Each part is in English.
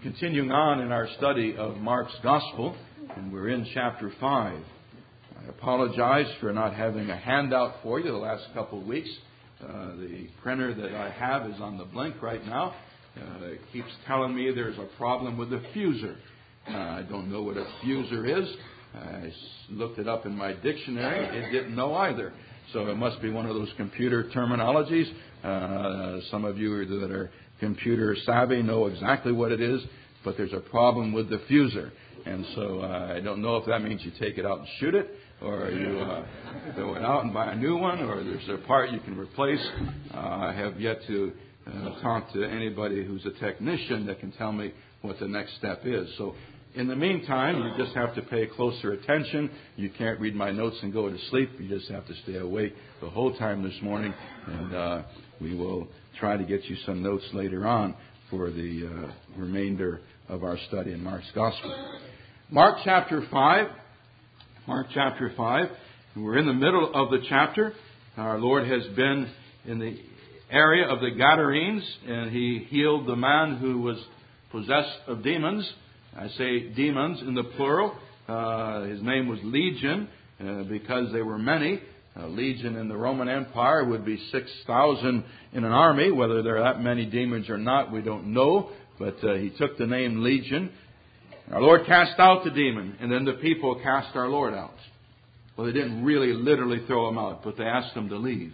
Continuing on in our study of Mark's Gospel, and we're in chapter 5. I apologize for not having a handout for you the last couple of weeks. The printer that I have is on the blink right now. It keeps telling me there's a problem with the fuser. I don't know what a fuser is. I looked it up in my dictionary. It didn't know either. So it must be one of those computer terminologies. Some of you that are computer savvy know exactly what it is, but there's a problem with the fuser. And so I don't know if that means you take it out and shoot it, or you throw it out and buy a new one, or there's a part you can replace. I have yet to talk to anybody who's a technician that can tell me what the next step is. So in the meantime, you just have to pay closer attention. You can't read my notes and go to sleep. You just have to stay awake the whole time this morning, and we will try to get you some notes later on for the remainder of our study in Mark's Gospel. Mark chapter 5. Mark chapter 5. We're in the middle of the chapter. Our Lord has been in the area of the Gadarenes, and He healed the man who was possessed of demons. I say demons in the plural. His name was Legion because they were many. Legion in the Roman Empire would be 6,000 in an army. Whether there are that many demons or not, we don't know. But he took the name Legion. Our Lord cast out the demon, and then the people cast our Lord out. Well, they didn't really literally throw him out, but they asked him to leave.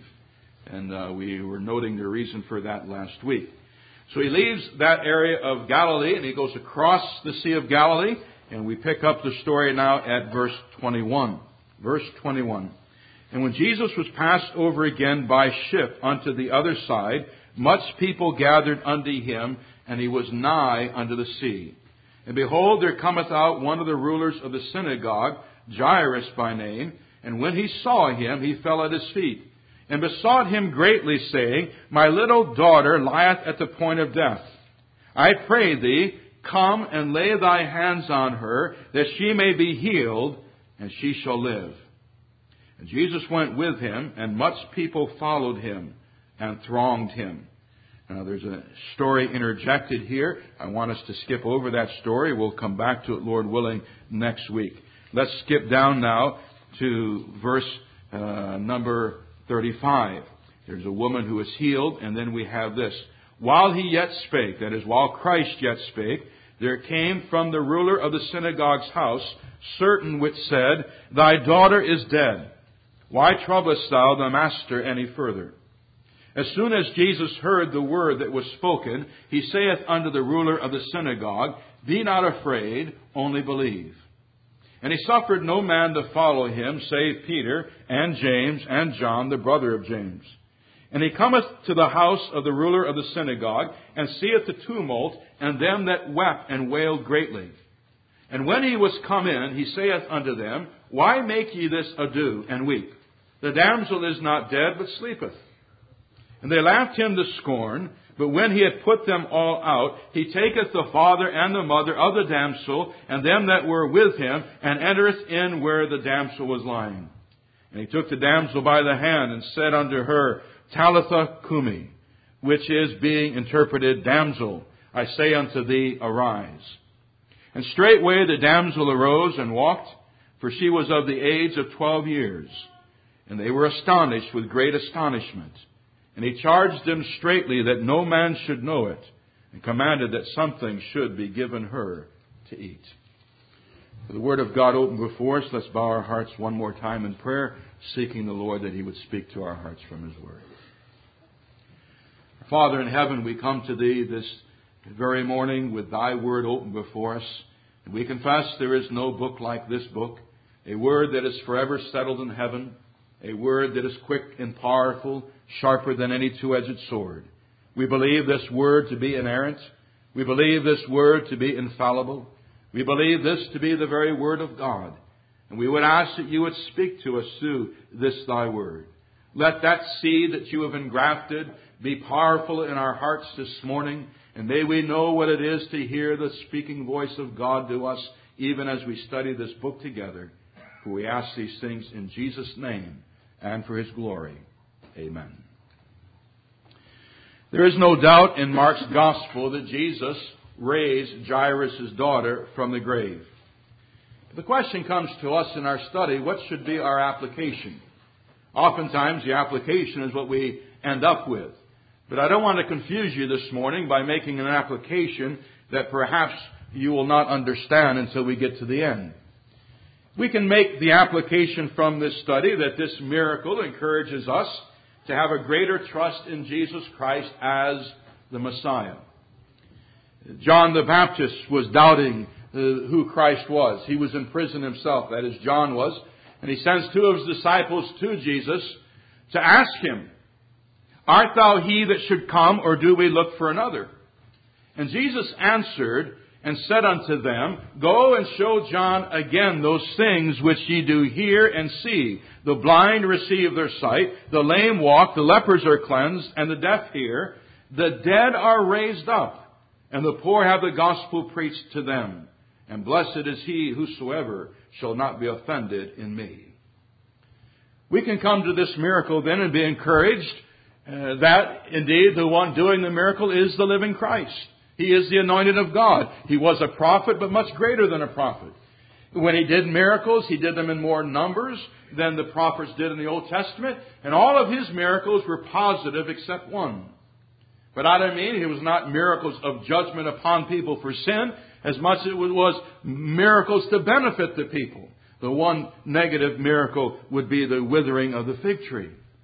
And we were noting the reason for that last week. So he leaves that area of Galilee, and he goes across the Sea of Galilee. And we pick up the story now at verse 21. Verse 21. And when Jesus was passed over again by ship unto the other side, much people gathered unto him, and he was nigh unto the sea. And behold, there cometh out one of the rulers of the synagogue, Jairus by name, and when he saw him, he fell at his feet, and besought him greatly, saying, My little daughter lieth at the point of death. I pray thee, come and lay thy hands on her, that she may be healed, and she shall live. And Jesus went with him, and much people followed him and thronged him. Now, there's a story interjected here. I want us to skip over that story. We'll come back to it, Lord willing, next week. Let's skip down now to verse number 35. There's a woman who is healed, and then we have this. While he yet spake, that is, while Christ yet spake, there came from the ruler of the synagogue's house certain which said, Thy daughter is dead. Why troublest thou the master any further? As soon as Jesus heard the word that was spoken, he saith unto the ruler of the synagogue, Be not afraid, only believe. And he suffered no man to follow him, save Peter and James and John, the brother of James. And he cometh to the house of the ruler of the synagogue, and seeth the tumult, and them that wept and wailed greatly. And when he was come in, he saith unto them, Why make ye this ado, and weep? The damsel is not dead, but sleepeth. And they laughed him to scorn. But when he had put them all out, he taketh the father and the mother of the damsel, and them that were with him, and entereth in where the damsel was lying. And he took the damsel by the hand, and said unto her, Talitha cumi, which is being interpreted, Damsel, I say unto thee, arise. And straightway the damsel arose and walked, for she was of the age of 12 years. And they were astonished with great astonishment. And he charged them straitly that no man should know it, and commanded that something should be given her to eat. For the Word of God open before us, let's bow our hearts one more time in prayer, seeking the Lord that He would speak to our hearts from His Word. Father in heaven, we come to Thee this very morning with Thy Word open before us. And we confess there is no book like this book, a Word that is forever settled in heaven, a Word that is quick and powerful, sharper than any two-edged sword. We believe this Word to be inerrant. We believe this Word to be infallible. We believe this to be the very Word of God. And we would ask that You would speak to us through this Thy Word. Let that seed that You have engrafted be powerful in our hearts this morning. And may we know what it is to hear the speaking voice of God to us, even as we study this book together. For we ask these things in Jesus' name and for His glory. Amen. There is no doubt in Mark's Gospel that Jesus raise Jairus' daughter from the grave. The question comes to us in our study, what should be our application? Oftentimes the application is what we end up with. But I don't want to confuse you this morning by making an application that perhaps you will not understand until we get to the end. We can make the application from this study that this miracle encourages us to have a greater trust in Jesus Christ as the Messiah. John the Baptist was doubting who Christ was. He was in prison himself, that is, John was. And he sends two of his disciples to Jesus to ask him, "Art thou he that should come, or do we look for another?" And Jesus answered and said unto them, "Go and show John again those things which ye do hear and see. The blind receive their sight, the lame walk, the lepers are cleansed, and the deaf hear. The dead are raised up, and the poor have the gospel preached to them. And blessed is he whosoever shall not be offended in me." We can come to this miracle then and be encouraged that indeed the one doing the miracle is the living Christ. He is the anointed of God. He was a prophet, but much greater than a prophet. When he did miracles, he did them in more numbers than the prophets did in the Old Testament. And all of his miracles were positive except one. But I don't mean it was not miracles of judgment upon people for sin, as much as it was miracles to benefit the people. The one negative miracle would be the withering of the fig tree.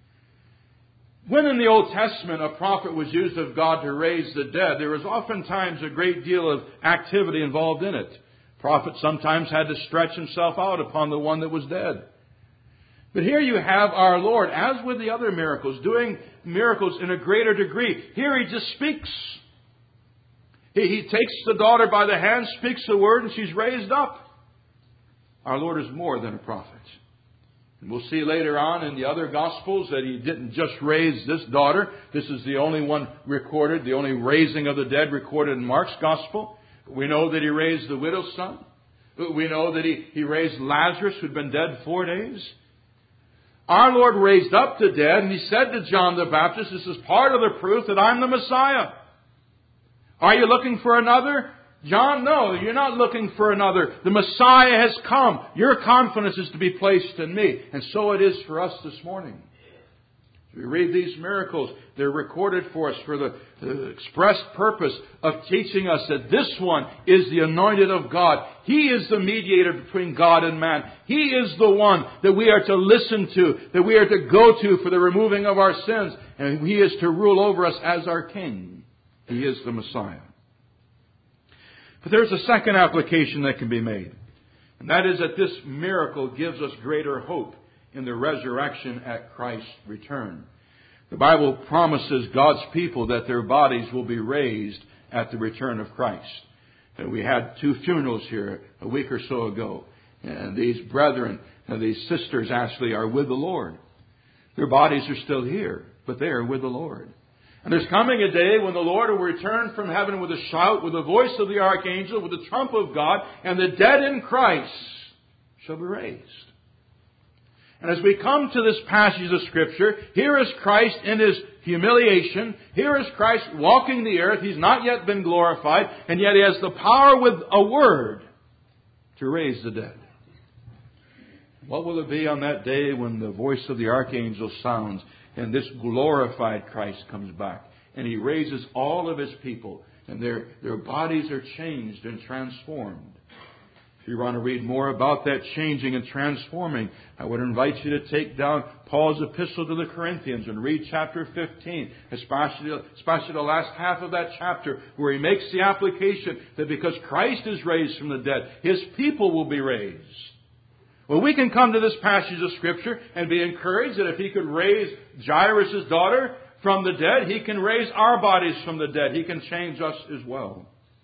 When in the Old Testament a prophet was used of God to raise the dead, there was oftentimes a great deal of activity involved in it. The prophet sometimes had to stretch himself out upon the one that was dead. But here you have our Lord, as with the other miracles, doing miracles in a greater degree. Here he just speaks. He takes the daughter by the hand, speaks the word, and she's raised up. Our Lord is more than a prophet. And we'll see later on in the other Gospels that he didn't just raise this daughter. This is the only one recorded, the only raising of the dead recorded in Mark's Gospel. We know that he raised the widow's son. We know that he raised Lazarus, who'd been dead 4 days. Our Lord raised up the dead, and he said to John the Baptist, "This is part of the proof that I'm the Messiah. Are you looking for another? John, no, you're not looking for another. The Messiah has come. Your confidence is to be placed in me." And so it is for us this morning. As we read these miracles, they're recorded for us for the express purpose of teaching us that this one is the anointed of God. He is the mediator between God and man. He is the one that we are to listen to, that we are to go to for the removing of our sins. And he is to rule over us as our King. He is the Messiah. But there's a second application that can be made. And that is that this miracle gives us greater hope in the resurrection at Christ's return. The Bible promises God's people that their bodies will be raised at the return of Christ. And we had 2 funerals here a week or so ago. And these brethren, and these sisters actually are with the Lord. Their bodies are still here, but they are with the Lord. And there's coming a day when the Lord will return from heaven with a shout, with the voice of the archangel, with the trump of God, and the dead in Christ shall be raised. And as we come to this passage of Scripture, here is Christ in His humiliation. Here is Christ walking the earth. He's not yet been glorified, and yet He has the power with a word to raise the dead. What will it be on that day when the voice of the archangel sounds and this glorified Christ comes back and He raises all of His people and their bodies are changed and transformed? If you want to read more about that changing and transforming, I would invite you to take down Paul's epistle to the Corinthians and read chapter 15, especially the last half of that chapter, where he makes the application that because Christ is raised from the dead, His people will be raised. Well, we can come to this passage of Scripture and be encouraged that if He could raise Jairus' daughter from the dead, He can raise our bodies from the dead. He can change us as well.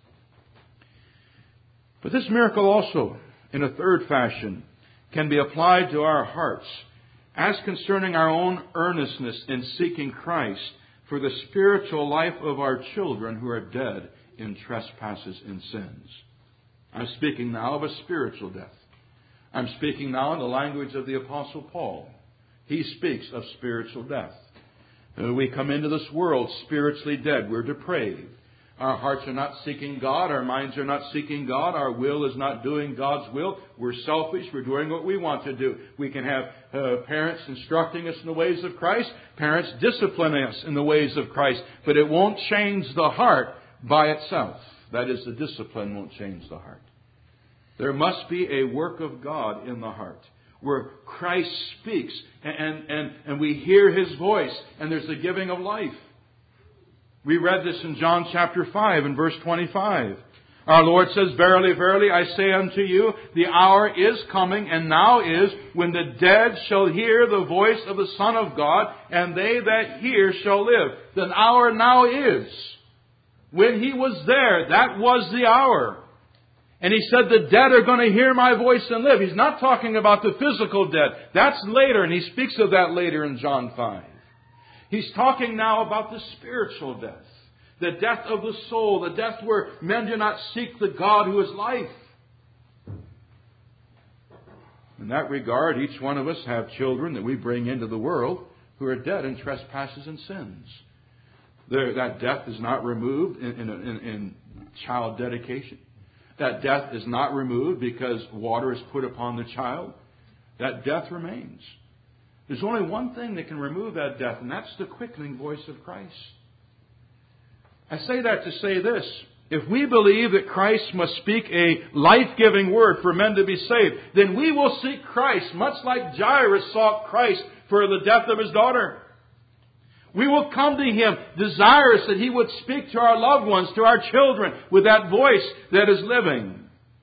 But this miracle also, in a third fashion, can be applied to our hearts as concerning our own earnestness in seeking Christ for the spiritual life of our children who are dead in trespasses and sins. I'm speaking now of a spiritual death. I'm speaking now in the language of the Apostle Paul. He speaks of spiritual death. We come into this world spiritually dead. We're depraved. Our hearts are not seeking God. Our minds are not seeking God. Our will is not doing God's will. We're selfish. We're doing what we want to do. We can have parents instructing us in the ways of Christ. Parents disciplining us in the ways of Christ. But it won't change the heart by itself. That is, the discipline won't change the heart. There must be a work of God in the heart, where Christ speaks and we hear His voice, and there's the giving of life. We read this in John chapter 5 and verse 25. Our Lord says, "Verily, verily, I say unto you, the hour is coming, and now is, when the dead shall hear the voice of the Son of God, and they that hear shall live." The hour now is. When He was there, that was the hour. And He said, the dead are going to hear my voice and live. He's not talking about the physical dead. That's later, and He speaks of that later in John 5. He's talking now about the spiritual death. The death of the soul. The death where men do not seek the God who is life. In that regard, each one of us have children that we bring into the world who are dead in trespasses and sins. That death is not removed in child dedication. That death is not removed because water is put upon the child. That death remains. There's only one thing that can remove that death, and that's the quickening voice of Christ. I say that to say this. If we believe that Christ must speak a life-giving word for men to be saved, then we will seek Christ, much like Jairus sought Christ for the death of his daughter. We will come to Him desirous that He would speak to our loved ones, to our children, with that voice that is living.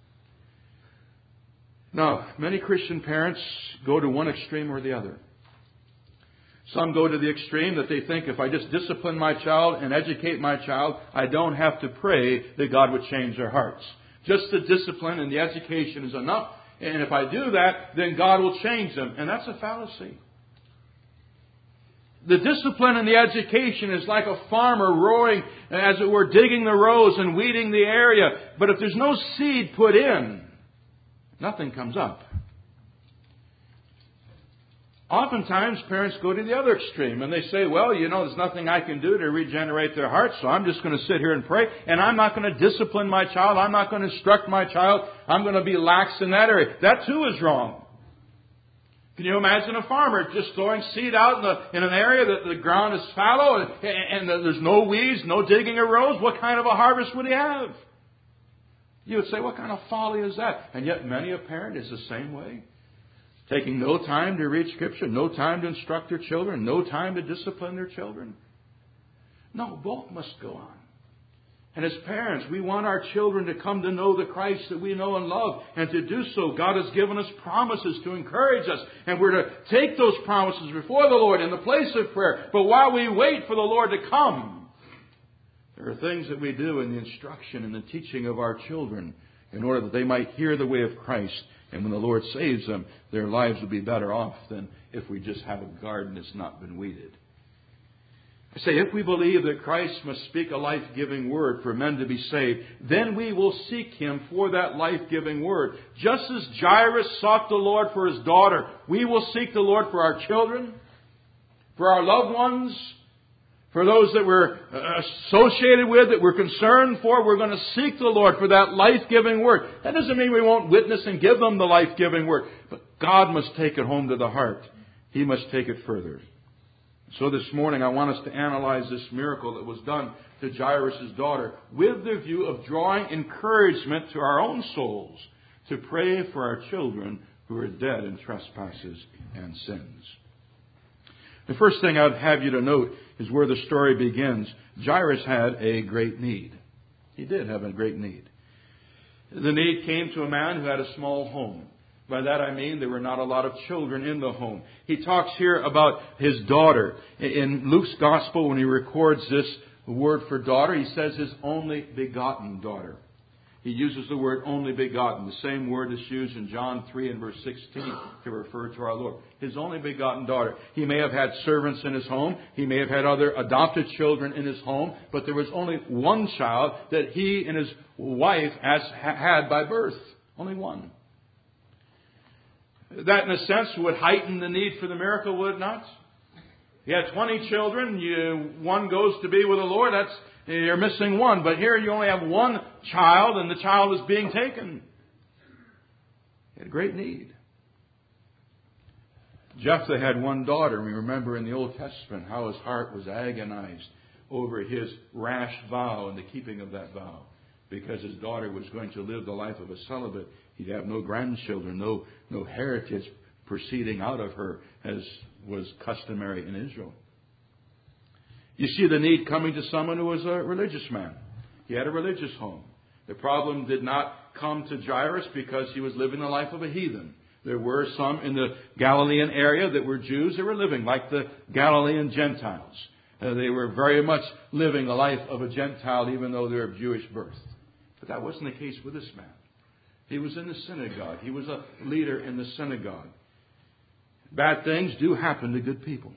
Now, many Christian parents go to one extreme or the other. Some go to the extreme that they think if I just discipline my child and educate my child, I don't have to pray that God would change their hearts. Just the discipline and the education is enough. And if I do that, then God will change them. And that's a fallacy. The discipline and the education is like a farmer rowing, as it were, digging the rows and weeding the area. But if there's no seed put in, nothing comes up. Oftentimes, parents go to the other extreme and they say, well, there's nothing I can do to regenerate their hearts, so I'm just going to sit here and pray, and I'm not going to discipline my child. I'm not going to instruct my child. I'm going to be lax in that area. That too is wrong. Can you imagine a farmer just throwing seed out in an area that the ground is fallow and there's no weeds, no digging of rows? What kind of a harvest would he have? You would say, what kind of folly is that? And yet many a parent is the same way. Taking no time to read Scripture, no time to instruct their children, no time to discipline their children. No, both must go on. And as parents, we want our children to come to know the Christ that we know and love. And to do so, God has given us promises to encourage us. And we're to take those promises before the Lord in the place of prayer. But while we wait for the Lord to come, there are things that we do in the instruction and the teaching of our children in order that they might hear the way of Christ. And when the Lord saves them, their lives will be better off than if we just have a garden that's not been weeded. I say, if we believe that Christ must speak a life-giving word for men to be saved, then we will seek Him for that life-giving word. Just as Jairus sought the Lord for his daughter, we will seek the Lord for our children, for our loved ones, for those that we're associated with, that we're concerned for. We're going to seek the Lord for that life-giving word. That doesn't mean we won't witness and give them the life-giving word. But God must take it home to the heart. He must take it further. So this morning I want us to analyze this miracle that was done to Jairus' daughter with the view of drawing encouragement to our own souls to pray for our children who are dead in trespasses and sins. The first thing I'd have you to note is where the story begins. Jairus had a great need. He did have a great need. The need came to a man who had a small home. By that I mean there were not a lot of children in the home. He talks here about his daughter. In Luke's Gospel, when he records this word for daughter, he says his only begotten daughter. He uses the word only begotten, the same word that's used in John 3 and verse 16 to refer to our Lord. His only begotten daughter. He may have had servants in his home. He may have had other adopted children in his home. But there was only one child that he and his wife had by birth. Only one. That, in a sense, would heighten the need for the miracle, would it not? He had 20 children. One goes to be with the Lord. You're missing one. But here you only have one child, and the child is being taken. He had great need. Jephthah had one daughter. We remember in the Old Testament how his heart was agonized over his rash vow and the keeping of that vow. Because his daughter was going to live the life of a celibate. He'd have no grandchildren, no heritage proceeding out of her, as was customary in Israel. You see the need coming to someone who was a religious man. He had a religious home. The problem did not come to Jairus because he was living the life of a heathen. There were some in the Galilean area that were Jews that were living like the Galilean Gentiles. They were very much living the life of a Gentile even though they're of Jewish birth. But that wasn't the case with this man. He was in the synagogue. He was a leader in the synagogue. Bad things do happen to good people.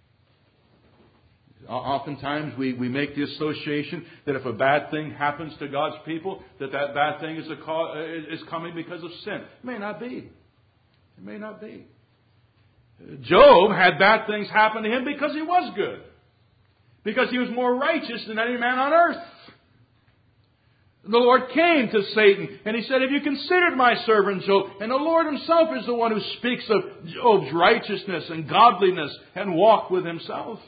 Oftentimes we make the association that if a bad thing happens to God's people, that bad thing is coming because of sin. It may not be. It may not be. Job had bad things happen to him because he was good. Because he was more righteous than any man on earth. The Lord came to Satan and he said, "Have you considered my servant Job?" And the Lord himself is the one who speaks of Job's righteousness and godliness and walk with himself.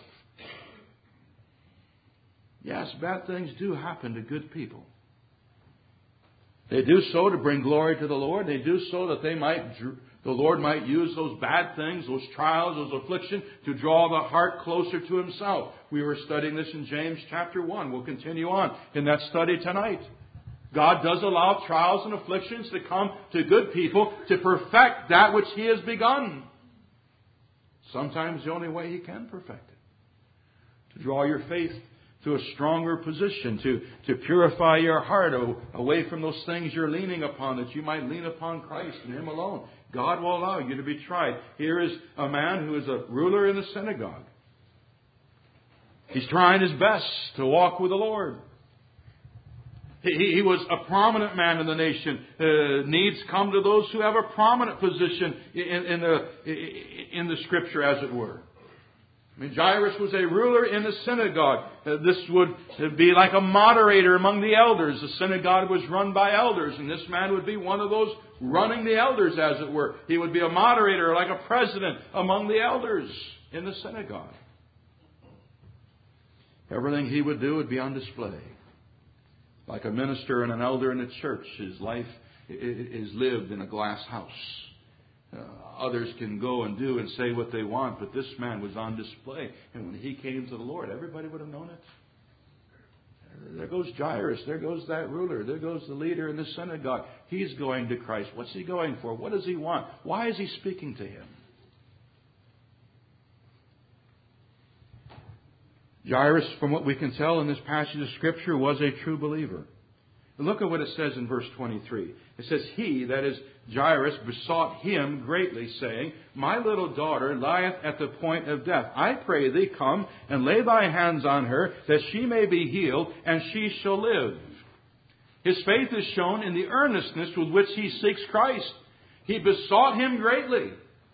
Yes, bad things do happen to good people. They do so to bring glory to the Lord. They do so that the Lord might use those bad things, those trials, those afflictions, to draw the heart closer to Himself. We were studying this in James chapter 1. We'll continue on in that study tonight. God does allow trials and afflictions to come to good people to perfect that which He has begun. Sometimes the only way He can perfect it. To draw your faith to a stronger position, to purify your heart away from those things you're leaning upon, that you might lean upon Christ and Him alone. God will allow you to be tried. Here is a man who is a ruler in the synagogue. He's trying his best to walk with the Lord. He was a prominent man in the nation. Needs come to those who have a prominent position in the Scripture, as it were. I mean, Jairus was a ruler in the synagogue. This would be like a moderator among the elders. The synagogue was run by elders, and this man would be one of those running the elders, as it were. He would be a moderator, like a president among the elders in the synagogue. Everything he would do would be on display. Like a minister and an elder in the church, his life is lived in a glass house. Others can go and do and say what they want, but this man was on display. And when he came to the Lord, everybody would have known it. There goes Jairus. There goes that ruler. There goes the leader in the synagogue. He's going to Christ. What's he going for? What does he want? Why is he speaking to him? Jairus, from what we can tell in this passage of Scripture, was a true believer. Look at what it says in verse 23. It says, "He," that is Jairus, "besought Him greatly, saying, My little daughter lieth at the point of death. I pray thee, come and lay thy hands on her, that she may be healed, and she shall live." His faith is shown in the earnestness with which he seeks Christ. He besought Him greatly.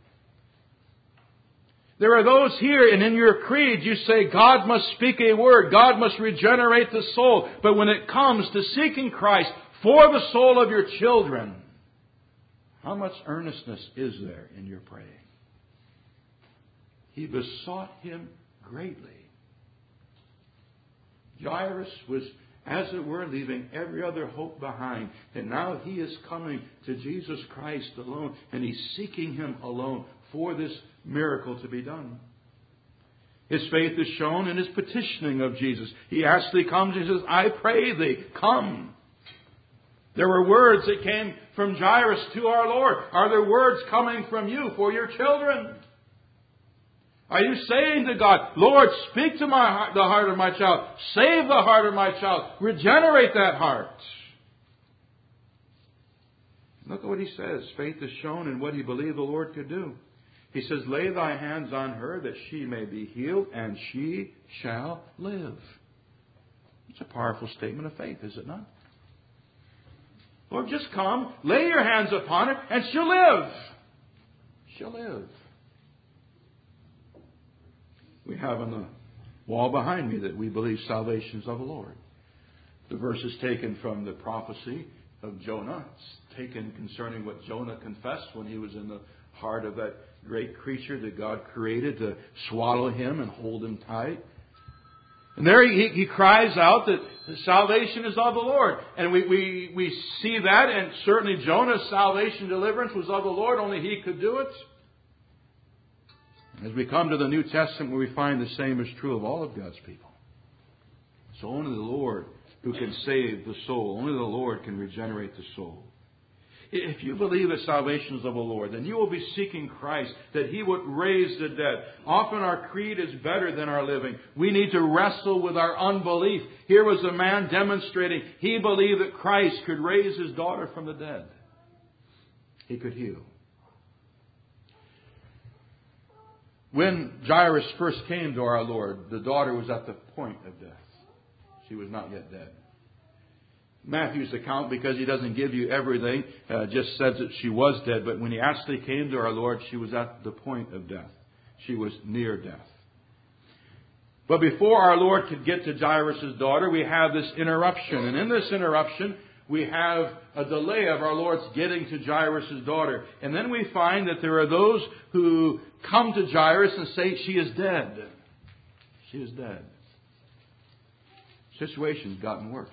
There are those here, and in your creed you say, God must speak a word. God must regenerate the soul. But when it comes to seeking Christ for the soul of your children, how much earnestness is there in your praying? He besought Him greatly. Jairus was, as it were, leaving every other hope behind. And now he is coming to Jesus Christ alone, and he's seeking Him alone for this miracle to be done. His faith is shown in his petitioning of Jesus. He actually comes and says, I pray thee, come. There were words that came from Jairus to our Lord. Are there words coming from you for your children? Are you saying to God, Lord, speak to the heart of my child. Save the heart of my child. Regenerate that heart. Look at what he says. Faith is shown in what he believed the Lord could do. He says, lay thy hands on her that she may be healed, and she shall live. It's a powerful statement of faith, is it not? Lord, just come, lay your hands upon her, and she'll live. She'll live. We have in the wall behind me that we believe salvation is of the Lord. The verse is taken from the prophecy of Jonah. It's taken concerning what Jonah confessed when he was in the heart of that great creature that God created to swallow him and hold him tight. And there he cries out that salvation is of the Lord. And we see that, and certainly Jonah's salvation deliverance was of the Lord. Only he could do it. As we come to the New Testament, we find the same is true of all of God's people. So only the Lord who can save the soul. Only the Lord can regenerate the soul. If you believe that salvation is of the Lord, then you will be seeking Christ, that He would raise the dead. Often our creed is better than our living. We need to wrestle with our unbelief. Here was a man demonstrating he believed that Christ could raise his daughter from the dead. He could heal. When Jairus first came to our Lord, the daughter was at the point of death. She was not yet dead. Matthew's account, because he doesn't give you everything, just says that she was dead. But when he actually came to our Lord, she was at the point of death. She was near death. But before our Lord could get to Jairus' daughter, we have this interruption. And in this interruption, we have a delay of our Lord's getting to Jairus' daughter. And then we find that there are those who come to Jairus and say, she is dead. She is dead. The situation's gotten worse.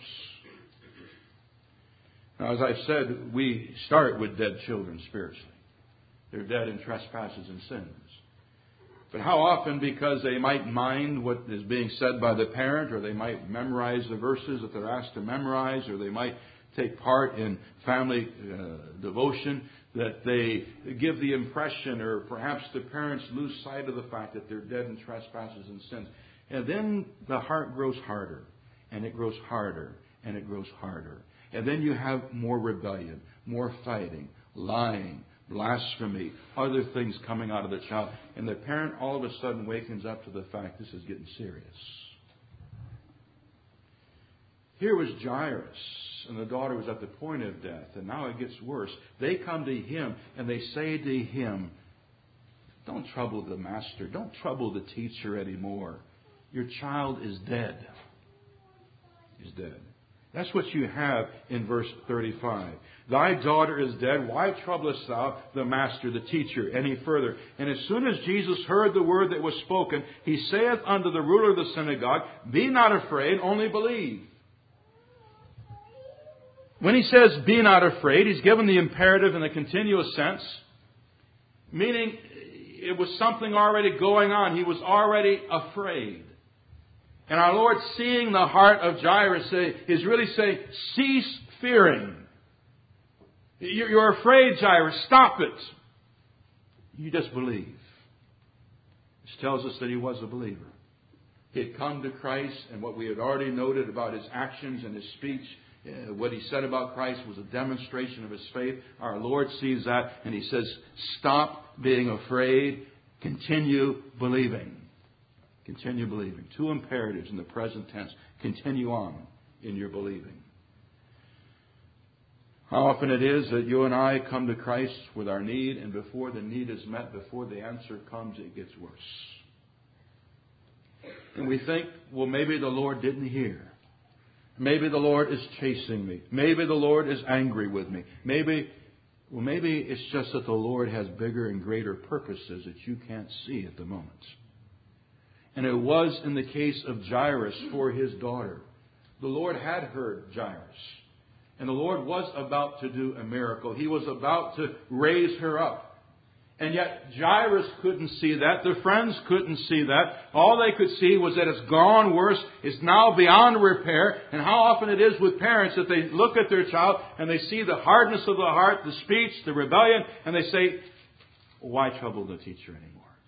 Now, as I've said, we start with dead children spiritually. They're dead in trespasses and sins. But how often, because they might mind what is being said by the parent, or they might memorize the verses that they're asked to memorize, or they might take part in family devotion, that they give the impression, or perhaps the parents lose sight of the fact that they're dead in trespasses and sins. And then the heart grows harder, and it grows harder, and it grows harder. And then you have more rebellion, more fighting, lying, blasphemy, other things coming out of the child. And the parent all of a sudden wakens up to the fact this is getting serious. Here was Jairus, and the daughter was at the point of death, and now it gets worse. They come to him, and they say to him, don't trouble the master. Don't trouble the teacher anymore. Your child is dead. Is dead. That's what you have in verse 35. Thy daughter is dead. Why troublest thou the master, the teacher, any further? And as soon as Jesus heard the word that was spoken, he saith unto the ruler of the synagogue, be not afraid, only believe. When he says, be not afraid, he's given the imperative in the continuous sense, meaning it was something already going on. He was already afraid. And our Lord, seeing the heart of Jairus, is really saying, cease fearing. You're afraid, Jairus. Stop it. You just believe. This tells us that he was a believer. He had come to Christ, and what we had already noted about his actions and his speech, what he said about Christ was a demonstration of his faith. Our Lord sees that, and he says, stop being afraid. Continue believing. Continue believing. Two imperatives in the present tense. Continue on in your believing. How often it is that you and I come to Christ with our need, and before the need is met, before the answer comes, it gets worse. And we think, well, maybe the Lord didn't hear. Maybe the Lord is chasing me. Maybe the Lord is angry with me. Maybe it's just that the Lord has bigger and greater purposes that you can't see at the moment. And it was in the case of Jairus for his daughter. The Lord had heard Jairus. And the Lord was about to do a miracle. He was about to raise her up. And yet Jairus couldn't see that. The friends couldn't see that. All they could see was that it's gone worse. It's now beyond repair. And how often it is with parents that they look at their child and they see the hardness of the heart, the speech, the rebellion, and they say, why trouble the teacher anymore?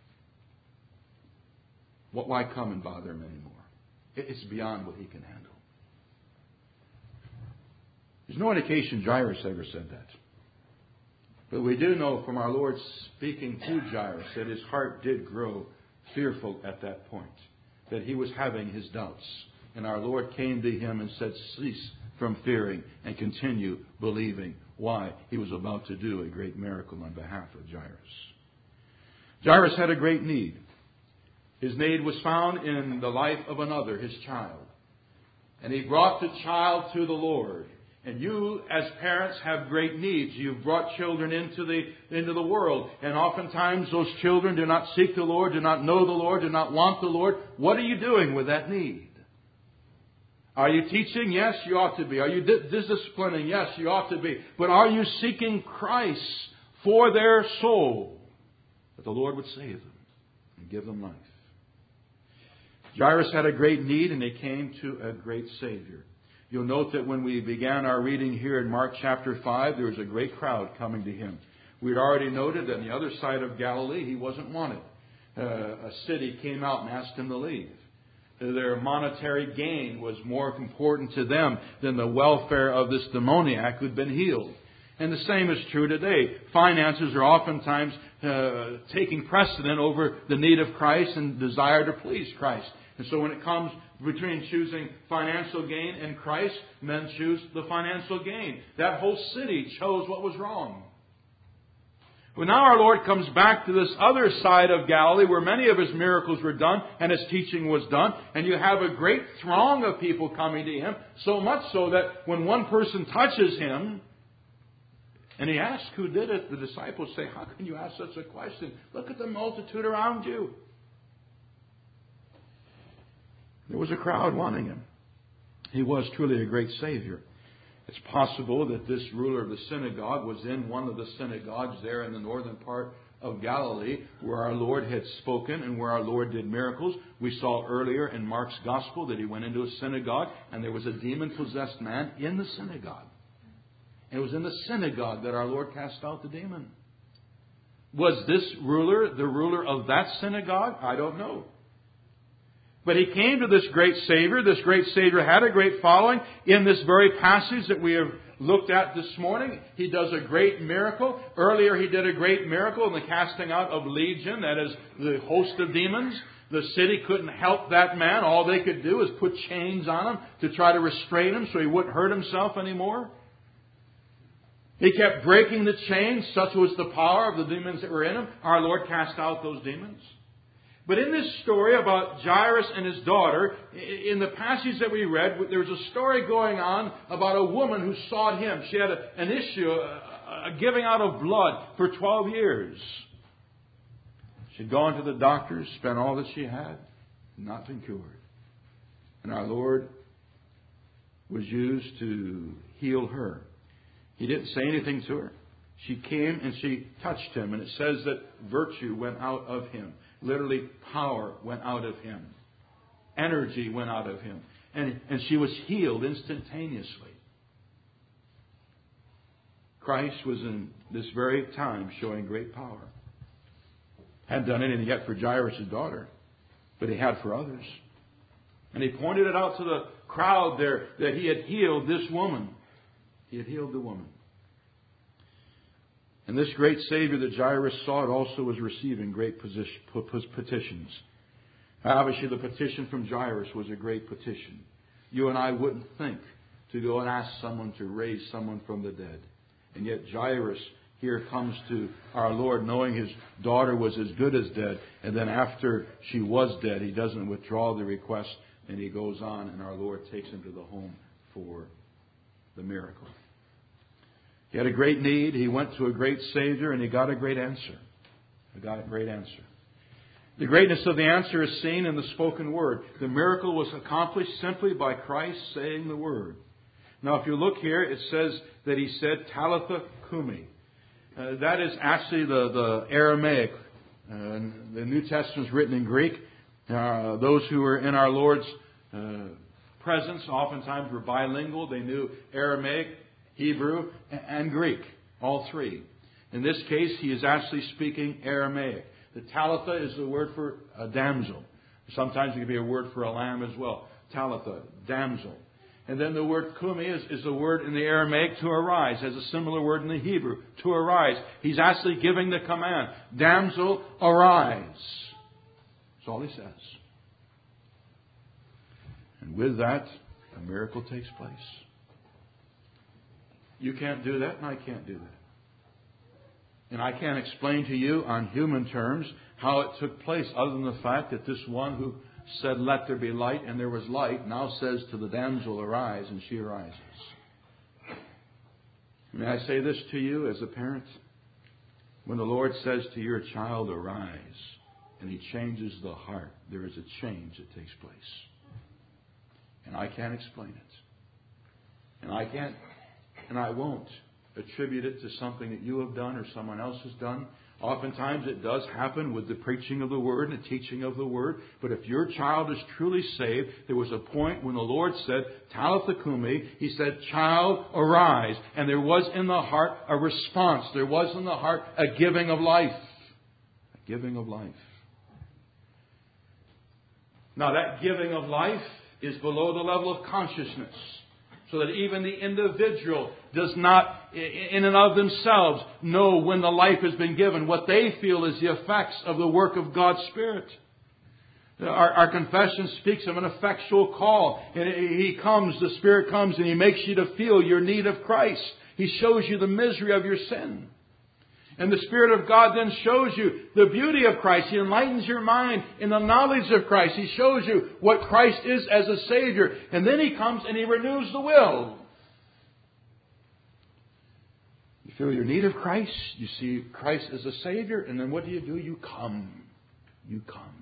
Why come and bother him anymore? It's beyond what he can handle. There's no indication Jairus ever said that. But we do know from our Lord speaking to Jairus that his heart did grow fearful at that point. That he was having his doubts. And our Lord came to him and said, cease from fearing and continue believing. Why? He was about to do a great miracle on behalf of Jairus. Jairus had a great need. His need was found in the life of another, his child. And he brought the child to the Lord. And you, as parents, have great needs. You've brought children into the world. And oftentimes those children do not seek the Lord, do not know the Lord, do not want the Lord. What are you doing with that need? Are you teaching? Yes, you ought to be. Are you disciplining? Yes, you ought to be. But are you seeking Christ for their soul, that the Lord would save them and give them life? Jairus had a great need, and he came to a great Savior. You'll note that when we began our reading here in Mark chapter 5, there was a great crowd coming to him. We'd already noted that on the other side of Galilee, he wasn't wanted. A city came out and asked him to leave. Their monetary gain was more important to them than the welfare of this demoniac who'd been healed. And the same is true today. Finances are oftentimes taking precedent over the need of Christ and desire to please Christ. And so when it comes between choosing financial gain and Christ, men choose the financial gain. That whole city chose what was wrong. But now our Lord comes back to this other side of Galilee where many of His miracles were done and His teaching was done. And you have a great throng of people coming to Him, so much so that when one person touches Him, and He asks who did it, the disciples say, "How can you ask such a question? Look at the multitude around you." There was a crowd wanting Him. He was truly a great Savior. It's possible that this ruler of the synagogue was in one of the synagogues there in the northern part of Galilee where our Lord had spoken and where our Lord did miracles. We saw earlier in Mark's Gospel that He went into a synagogue and there was a demon-possessed man in the synagogue. And it was in the synagogue that our Lord cast out the demon. Was this ruler the ruler of that synagogue? I don't know. But He came to this great Savior. This great Savior had a great following. In this very passage that we have looked at this morning, He does a great miracle. Earlier He did a great miracle in the casting out of legion, that is, the host of demons. The city couldn't help that man. All they could do is put chains on him to try to restrain him so he wouldn't hurt himself anymore. He kept breaking the chains. Such was the power of the demons that were in him. Our Lord cast out those demons. But in this story about Jairus and his daughter, in the passage that we read, there was a story going on about a woman who sought Him. She had an issue, a giving out of blood for 12 years. She'd gone to the doctors, spent all that she had, not been cured. And our Lord was used to heal her. He didn't say anything to her. She came and she touched Him. And it says that virtue went out of Him. Literally, power went out of Him. Energy went out of Him. And she was healed instantaneously. Christ was in this very time showing great power. Hadn't done anything yet for Jairus' daughter, but He had for others. And He pointed it out to the crowd there that He had healed this woman. He had healed the woman. And this great Savior that Jairus sought also was receiving great petitions. Obviously, the petition from Jairus was a great petition. You and I wouldn't think to go and ask someone to raise someone from the dead. And yet Jairus here comes to our Lord knowing his daughter was as good as dead. And then after she was dead, he doesn't withdraw the request and he goes on and our Lord takes him to the home for the miracle. He had a great need. He went to a great Savior and he got a great answer. He got a great answer. The greatness of the answer is seen in the spoken word. The miracle was accomplished simply by Christ saying the word. Now, if you look here, it says that He said, Talitha Kumi. That is actually the Aramaic. The New Testament is written in Greek. Those who were in our Lord's presence oftentimes were bilingual. They knew Aramaic, Hebrew, and Greek, all three. In this case, He is actually speaking Aramaic. The Talitha is the word for a damsel. Sometimes it can be a word for a lamb as well. Talitha, damsel. And then the word kumi is the word in the Aramaic to arise, has a similar word in the Hebrew, to arise. He's actually giving the command, damsel, arise. That's all He says. And with that, a miracle takes place. You can't do that, and I can't do that. And I can't explain to you on human terms how it took place, other than the fact that this one who said, "Let there be light," and there was light, now says to the damsel, "Arise," and she arises. May I say this to you as a parent? When the Lord says to your child, "Arise," and He changes the heart, there is a change that takes place. And I can't explain it. And I can't, and I won't attribute it to something that you have done or someone else has done. Oftentimes it does happen with the preaching of the Word and the teaching of the Word. But if your child is truly saved, there was a point when the Lord said, "Talitha Kumi," He said, "Child, arise." And there was in the heart a response. There was in the heart a giving of life. A giving of life. Now that giving of life is below the level of consciousness. So that even the individual does not, in and of themselves, know when the life has been given. What they feel is the effects of the work of God's Spirit. Our confession speaks of an effectual call. And He comes, the Spirit comes, and He makes you to feel your need of Christ. He shows you the misery of your sin. And the Spirit of God then shows you the beauty of Christ. He enlightens your mind in the knowledge of Christ. He shows you what Christ is as a Savior. And then He comes and He renews the will. You feel your need of Christ. You see Christ as a Savior. And then what do? You come. You come.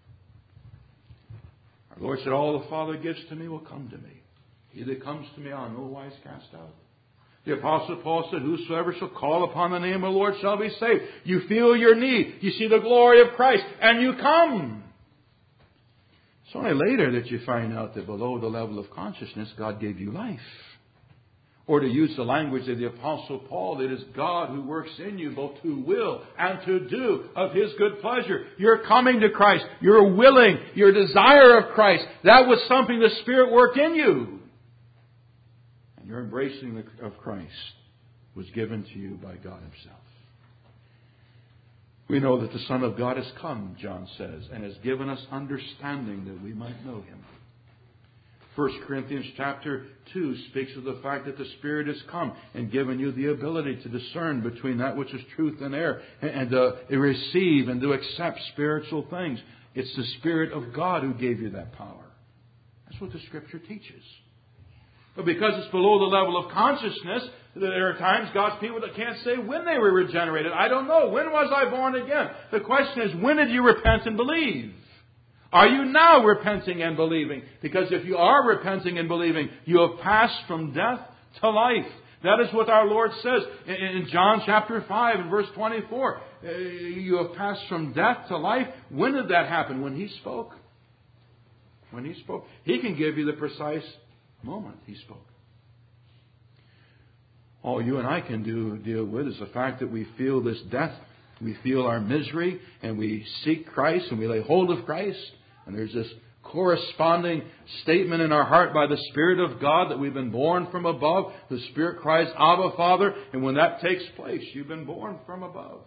Our Lord said, "All the Father gives to me will come to me. He that comes to me I'll no wise cast out." The Apostle Paul said, "Whosoever shall call upon the name of the Lord shall be saved." You feel your need. You see the glory of Christ. And you come. It's only later that you find out that below the level of consciousness, God gave you life. Or to use the language of the Apostle Paul, it is God who works in you both to will and to do of His good pleasure. You're coming to Christ. You're willing. Your desire of Christ. That was something the Spirit worked in you. Your embracing of Christ was given to you by God Himself. We know that the Son of God has come, John says, and has given us understanding that we might know Him. 1 Corinthians chapter 2 speaks of the fact that the Spirit has come and given you the ability to discern between that which is truth and error, and to receive and to accept spiritual things. It's the Spirit of God who gave you that power. That's what the Scripture teaches. But because it's below the level of consciousness, there are times God's people that can't say when they were regenerated. I don't know. When was I born again? The question is, when did you repent and believe? Are you now repenting and believing? Because if you are repenting and believing, you have passed from death to life. That is what our Lord says in John chapter 5 and verse 24. You have passed from death to life. When did that happen? When He spoke. When He spoke. He can give you the precise moment He spoke. All you and I can deal with is the fact that we feel this death, we feel our misery, and we seek Christ and we lay hold of Christ. And there's this corresponding statement in our heart by the Spirit of God that we've been born from above. The Spirit cries, "Abba, Father." And when that takes place, you've been born from above.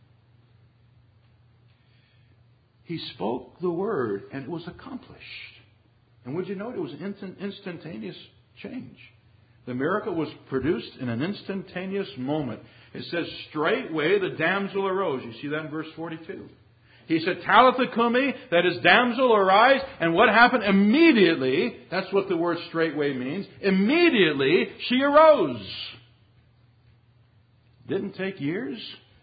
He spoke the word and it was accomplished. And would you note it was an instantaneous change. The miracle was produced in an instantaneous moment. It says, straightway the damsel arose. You see that in verse 42. He said, "Talitha Kumi," that is, damsel, arise. And what happened? Immediately, that's what the word straightway means. Immediately, she arose. Didn't take years.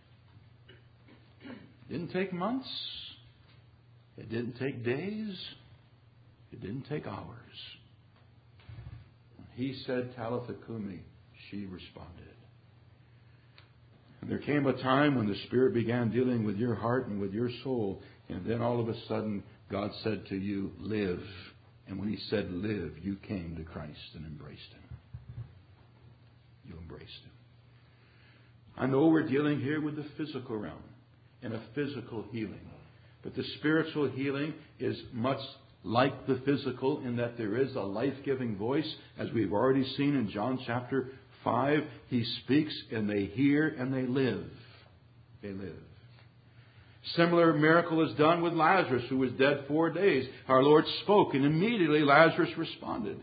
Didn't take months. It didn't take days. It didn't take hours. When He said, "Talitha Kumi," she responded. And there came a time when the Spirit began dealing with your heart and with your soul. And then all of a sudden, God said to you, "Live." And when He said, "Live," you came to Christ and embraced Him. You embraced Him. I know we're dealing here with the physical realm and a physical healing. But the spiritual healing is much like the physical in that there is a life-giving voice. As we've already seen in John chapter 5, He speaks and they hear and they live. They live. Similar miracle is done with Lazarus, who was dead 4 days. Our Lord spoke and immediately Lazarus responded.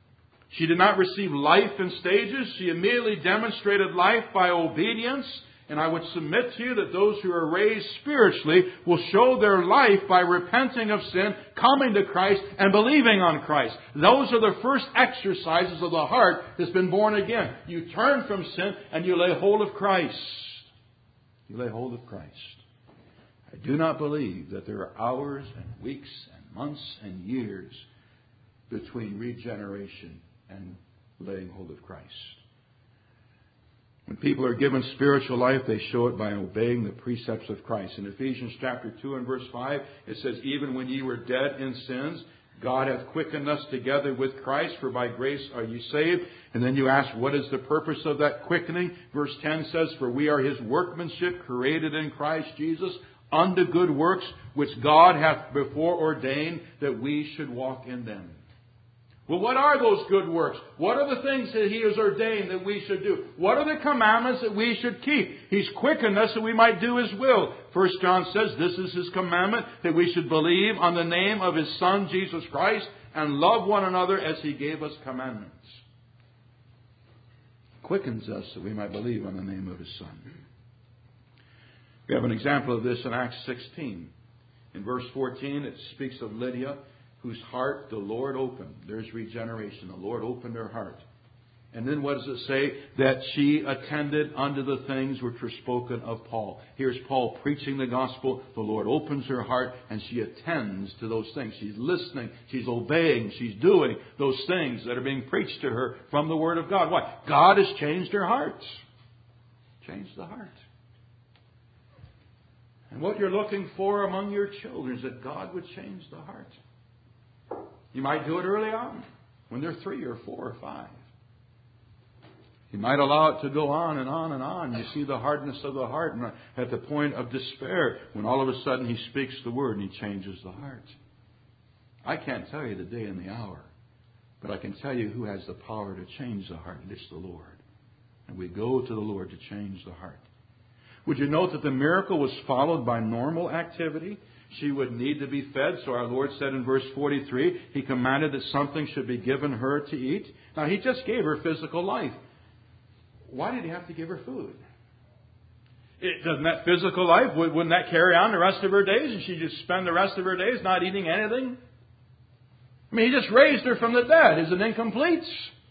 She did not receive life in stages. She immediately demonstrated life by obedience. And I would submit to you that those who are raised spiritually will show their life by repenting of sin, coming to Christ, and believing on Christ. Those are the first exercises of the heart that's been born again. You turn from sin and you lay hold of Christ. You lay hold of Christ. I do not believe that there are hours and weeks and months and years between regeneration and laying hold of Christ. When people are given spiritual life, they show it by obeying the precepts of Christ. In Ephesians chapter 2 and verse 5, it says, even when ye were dead in sins, God hath quickened us together with Christ, for by grace are ye saved. And then you ask, what is the purpose of that quickening? Verse 10 says, for we are His workmanship, created in Christ Jesus, unto good works, which God hath before ordained that we should walk in them. Well, what are those good works? What are the things that He has ordained that we should do? What are the commandments that we should keep? He's quickened us that we might do His will. 1 John says this is His commandment, that we should believe on the name of His Son, Jesus Christ, and love one another as He gave us commandments. Quickens us that we might believe on the name of His Son. We have an example of this in Acts 16. In verse 14, it speaks of Lydia, whose heart the Lord opened. There's regeneration. The Lord opened her heart. And then what does it say? That she attended unto the things which were spoken of Paul. Here's Paul preaching the gospel. The Lord opens her heart and she attends to those things. She's listening. She's obeying. She's doing those things that are being preached to her from the Word of God. Why? God has changed her heart. Changed the heart. And what you're looking for among your children is that God would change the heart. You might do it early on, when they're 3 or 4 or 5. You might allow it to go on and on and on. You see the hardness of the heart, and at the point of despair, when all of a sudden He speaks the word and He changes the heart. I can't tell you the day and the hour, but I can tell you who has the power to change the heart, and it's the Lord. And we go to the Lord to change the heart. Would you note that the miracle was followed by normal activity? She would need to be fed. So our Lord said in verse 43, He commanded that something should be given her to eat. Now, He just gave her physical life. Why did He have to give her food? Doesn't that physical life, wouldn't that carry on the rest of her days? And she just spend the rest of her days not eating anything? I mean, He just raised her from the dead. Is it incomplete?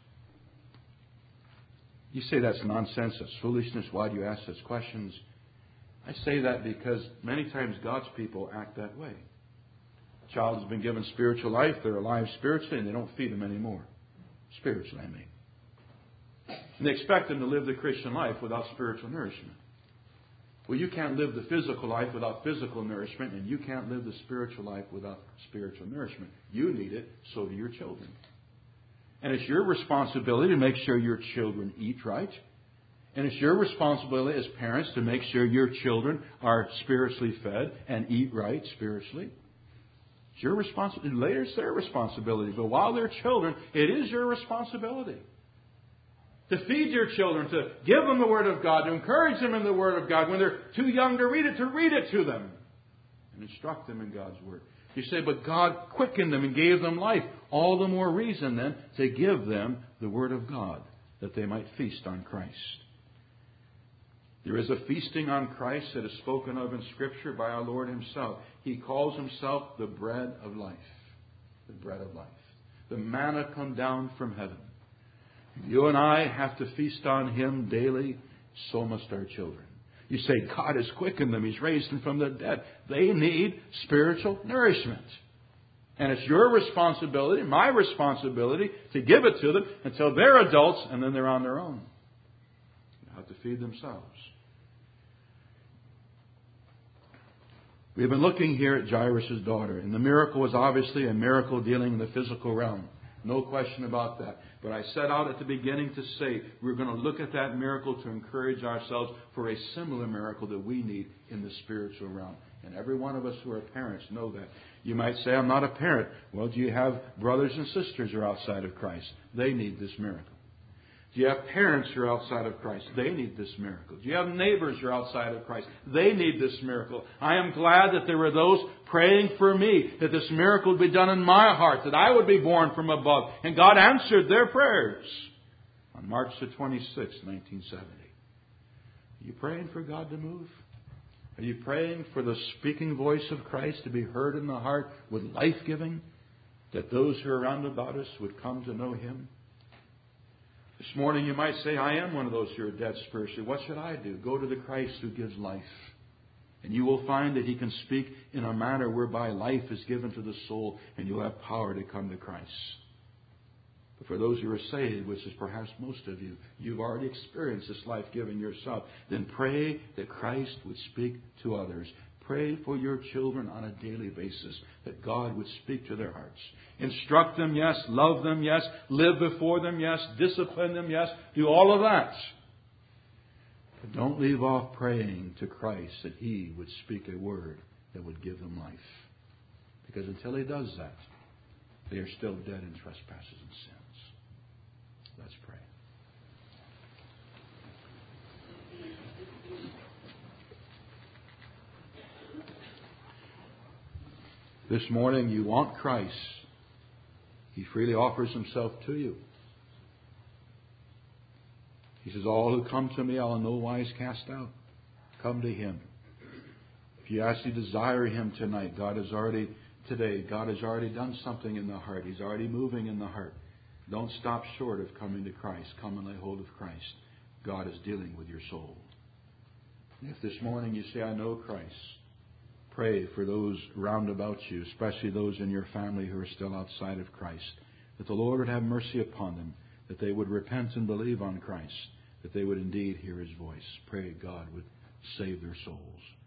You say that's nonsense, that's foolishness. Why do you ask such questions? I say that because many times God's people act that way. A child has been given spiritual life, they're alive spiritually, and they don't feed them anymore. Spiritually, I mean. And they expect them to live the Christian life without spiritual nourishment. Well, you can't live the physical life without physical nourishment, and you can't live the spiritual life without spiritual nourishment. You need it, so do your children. And it's your responsibility to make sure your children eat right. And it's your responsibility as parents to make sure your children are spiritually fed and eat right spiritually. It's your responsibility. Later it's their responsibility. But while they're children, it is your responsibility to feed your children, to give them the Word of God, to encourage them in the Word of God. When they're too young to read it to them. And instruct them in God's Word. You say, but God quickened them and gave them life. All the more reason then to give them the Word of God, that they might feast on Christ. There is a feasting on Christ that is spoken of in Scripture by our Lord Himself. He calls Himself the bread of life. The bread of life. The manna come down from heaven. You and I have to feast on Him daily. So must our children. You say, God has quickened them. He's raised them from the dead. They need spiritual nourishment. And it's your responsibility, my responsibility, to give it to them until they're adults and then they're on their own. They have to feed themselves. We've been looking here at Jairus' daughter. And the miracle was obviously a miracle dealing in the physical realm. No question about that. But I set out at the beginning to say we're going to look at that miracle to encourage ourselves for a similar miracle that we need in the spiritual realm. And every one of us who are parents know that. You might say, I'm not a parent. Well, do you have brothers and sisters who are outside of Christ? They need this miracle. Do you have parents who are outside of Christ? They need this miracle. Do you have neighbors who are outside of Christ? They need this miracle. I am glad that there were those praying for me, that this miracle would be done in my heart, that I would be born from above. And God answered their prayers on March the 26th, 1970. Are you praying for God to move? Are you praying for the speaking voice of Christ to be heard in the heart with life-giving, that those who are around about us would come to know Him? This morning you might say, I am one of those who are dead spiritually. What should I do? Go to the Christ who gives life. And you will find that He can speak in a manner whereby life is given to the soul, and you'll have power to come to Christ. But for those who are saved, which is perhaps most of you, you've already experienced this life-giving yourself. Then pray that Christ would speak to others. Pray for your children on a daily basis, that God would speak to their hearts. Instruct them, yes. Love them, yes. Live before them, yes. Discipline them, yes. Do all of that. But don't leave off praying to Christ that He would speak a word that would give them life. Because until He does that, they are still dead in trespasses and sins. Let's pray. This morning you want Christ. He freely offers Himself to you. He says, all who come to me I'll in no wise cast out. Come to Him. If you actually desire Him tonight, God has already done something in the heart. He's already moving in the heart. Don't stop short of coming to Christ. Come and lay hold of Christ. God is dealing with your soul. And if this morning you say, I know Christ, pray for those round about you, especially those in your family who are still outside of Christ, that the Lord would have mercy upon them, that they would repent and believe on Christ, that they would indeed hear His voice. Pray God would save their souls.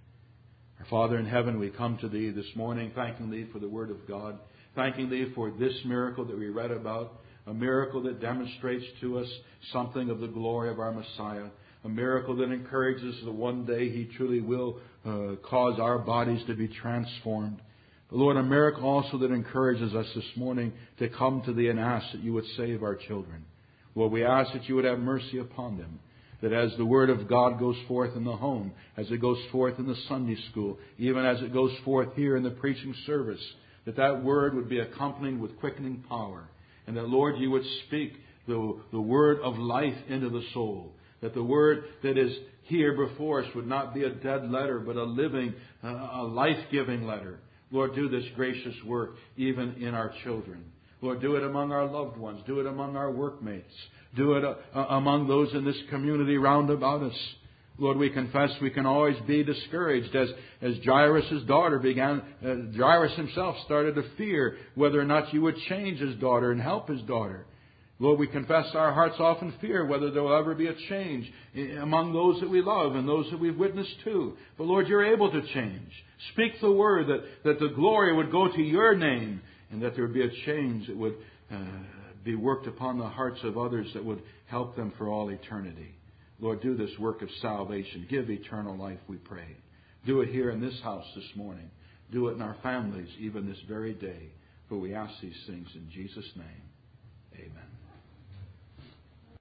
Our Father in heaven, we come to Thee this morning, thanking Thee for the Word of God, thanking Thee for this miracle that we read about, a miracle that demonstrates to us something of the glory of our Messiah, a miracle that encourages that one day He truly will cause our bodies to be transformed. But Lord, a miracle also that encourages us this morning to come to Thee and ask that You would save our children. Lord, we ask that You would have mercy upon them, that as the Word of God goes forth in the home, as it goes forth in the Sunday school, even as it goes forth here in the preaching service, that Word would be accompanied with quickening power. And that, Lord, You would speak the word of life into the soul. That the word that is here before us would not be a dead letter, but a living, a life-giving letter. Lord, do this gracious work even in our children. Lord, do it among our loved ones. Do it among our workmates. Do it among those in this community round about us. Lord, we confess we can always be discouraged as Jairus' daughter Jairus himself started to fear whether or not You would change his daughter and help his daughter. Lord, we confess our hearts often fear whether there will ever be a change among those that we love and those that we've witnessed to. But Lord, You're able to change. Speak the word that the glory would go to Your name and that there would be a change that would be worked upon the hearts of others that would help them for all eternity. Lord, do this work of salvation. Give eternal life, we pray. Do it here in this house this morning. Do it in our families even this very day. For we ask these things in Jesus' name. Amen.